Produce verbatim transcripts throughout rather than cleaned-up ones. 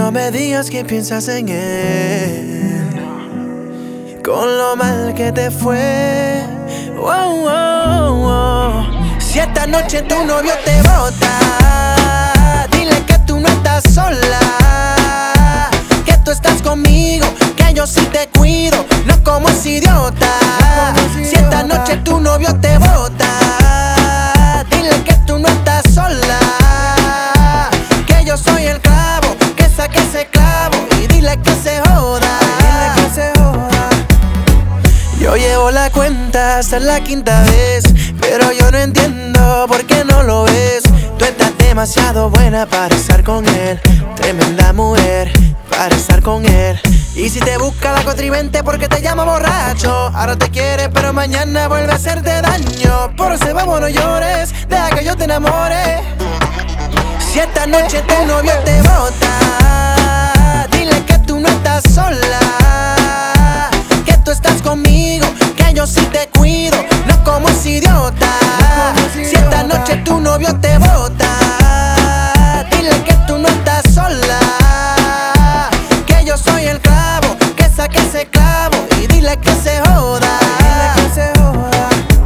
No me digas que piensas en él, con lo mal que te fue. Oh, oh, oh. Si esta noche tu novio te bota, dile que tú no estás sola, que tú estás conmigo, que yo sí te cuido, no como ese idiota. Si esta noche tu novio te bota, dile que tú no estás sola, que yo soy el clavo, que saque ese clavo, y dile que se joda, dile que se joda. Yo llevo la cuenta hasta la quinta vez, pero yo no entiendo por qué no lo ves. Tú estás demasiado buena para estar con él, tremenda mujer para estar con él. Y si te busca la contribuente porque te llama borracho, ahora te quiere pero mañana vuelve a hacerte daño. Por eso vamos, no llores, deja que yo te enamore. Si esta noche tu novio te bota, dile que tú no estás sola, que tú estás conmigo, que yo sí te cuido, no como ese idiota. Si esta noche tu novio te bota, dile que tú no estás sola, que yo soy el clavo, que saque ese clavo, y dile que se joda, dile que se joda.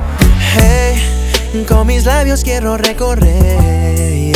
Hey, con mis labios quiero recorrer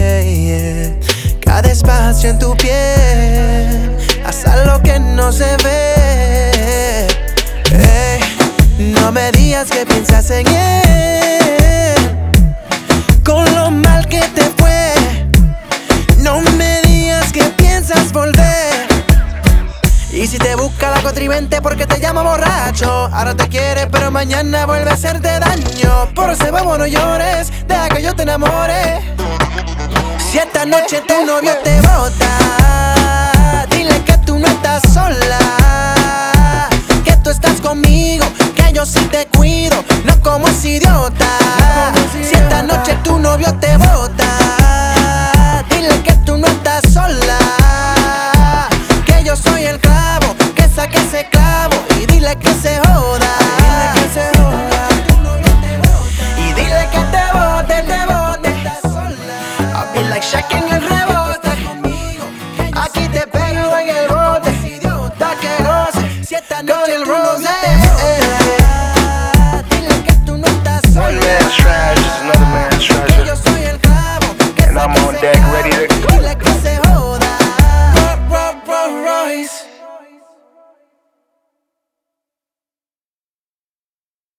cada espacio en tu piel, hasta lo que no se ve. Hey, no me digas que piensas en él, con lo mal que te fue. No me digas que piensas volver. Y si te busca la contribuente porque te llama borracho, ahora te quiere pero mañana vuelve a hacerte daño. Por eso vamos, no llores, deja que yo te enamore. Si esta noche tu novio te bota, dile que tú no estás sola, que tú estás conmigo, que yo sí te cuido, no como ese idiota. Si esta noche tu novio te bota,